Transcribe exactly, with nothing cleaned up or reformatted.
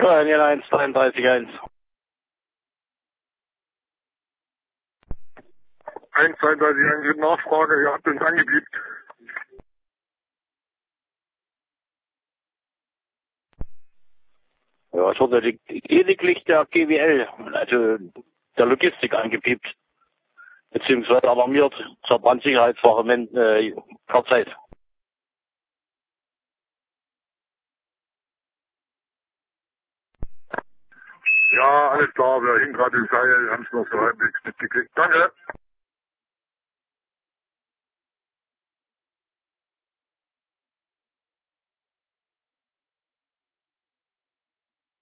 Daniel eins dreiunddreißig eins. eins zweiunddreißig eins, Nachfrage, ihr habt uns angepiept. Ja, es wurde lediglich der G W L, also der Logistik angepiept, beziehungsweise alarmiert zur Brandsicherheitswache äh, per Zeit. Ja, alles klar, wir hingen gerade im Seil, haben es noch so halbwegs mitgekriegt. Danke.